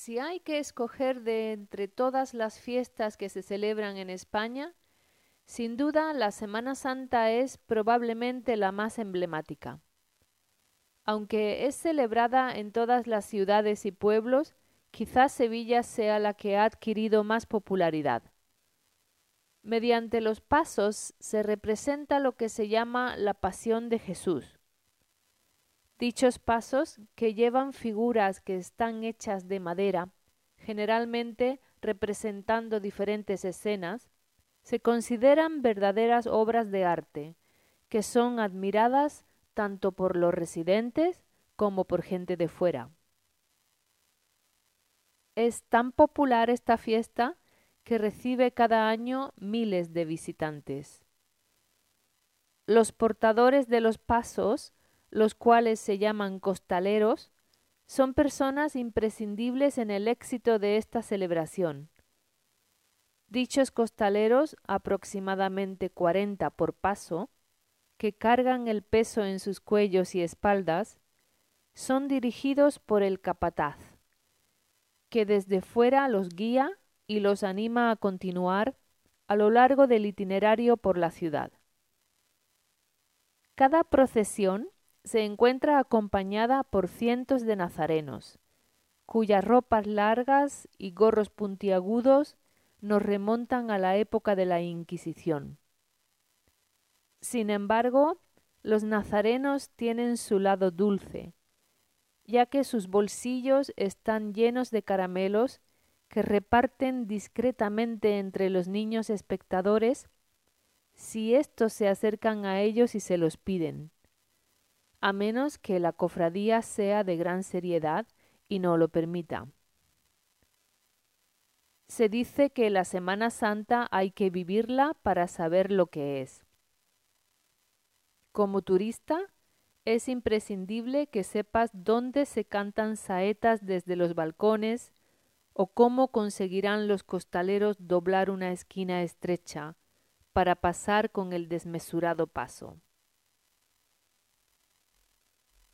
Si hay que escoger de entre todas las fiestas que se celebran en España, sin duda la Semana Santa es probablemente la más emblemática. Aunque es celebrada en todas las ciudades y pueblos, quizás Sevilla sea la que ha adquirido más popularidad. Mediante los pasos se representa lo que se llama la Pasión de Jesús. Dichos pasos, que llevan figuras que están hechas de madera, generalmente representando diferentes escenas, se consideran verdaderas obras de arte, que son admiradas tanto por los residentes como por gente de fuera. Es tan popular esta fiesta que recibe cada año miles de visitantes. Los portadores de los pasos, los cuales se llaman costaleros, son personas imprescindibles en el éxito de esta celebración. Dichos costaleros, aproximadamente 40 por paso, que cargan el peso en sus cuellos y espaldas, son dirigidos por el capataz, que desde fuera los guía y los anima a continuar a lo largo del itinerario por la ciudad. Cada procesión se encuentra acompañada por cientos de nazarenos, cuyas ropas largas y gorros puntiagudos nos remontan a la época de la Inquisición. Sin embargo, los nazarenos tienen su lado dulce, ya que sus bolsillos están llenos de caramelos que reparten discretamente entre los niños espectadores si éstos se acercan a ellos y se los piden, a menos que la cofradía sea de gran seriedad y no lo permita. Se dice que la Semana Santa hay que vivirla para saber lo que es. Como turista, es imprescindible que sepas dónde se cantan saetas desde los balcones o cómo conseguirán los costaleros doblar una esquina estrecha para pasar con el desmesurado paso.